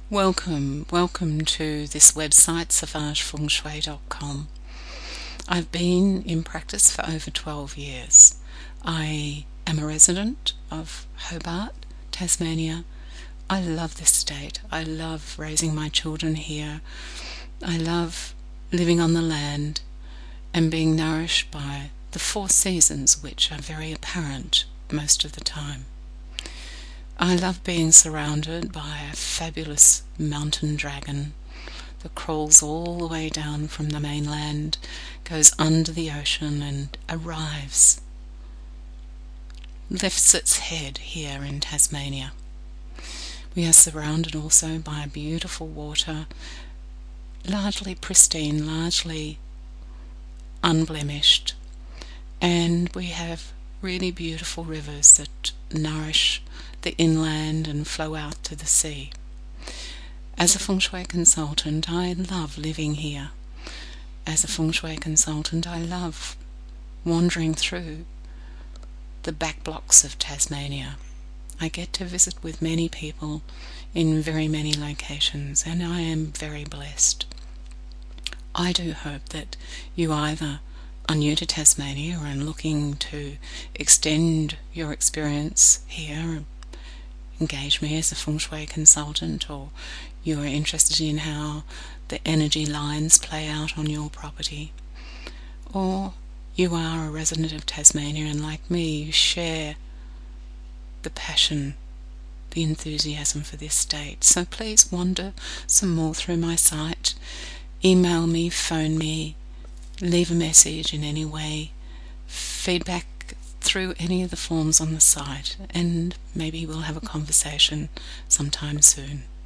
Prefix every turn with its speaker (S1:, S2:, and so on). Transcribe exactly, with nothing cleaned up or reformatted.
S1: Welcome, welcome to this website, savage feng shui dot com. I've been in practice for over twelve years. I am a resident of Hobart, Tasmania. I love this state. I love raising my children here. I love living on the land and being nourished by the four seasons, which are very apparent most of the time. I love being surrounded by a fabulous mountain dragon that crawls all the way down from the mainland, goes under the ocean and arrives, lifts its head here in Tasmania. We are surrounded also by beautiful water, largely pristine, largely unblemished, and we have really beautiful rivers that nourish the inland and flow out to the sea. As a feng shui consultant, I love living here. As a feng shui consultant, I love wandering through the back blocks of Tasmania. I get to visit with many people in very many locations, and I am very blessed. I do hope that you either are new to Tasmania or are looking to extend your experience here, engage me as a feng shui consultant, or you are interested in how the energy lines play out on your property, or you are a resident of Tasmania and, like me, you share the passion, the enthusiasm for this state. So please wander some more through my site, email me, phone me, leave a message in any way, feedback through any of the forms on the site, and maybe we'll have a conversation sometime soon.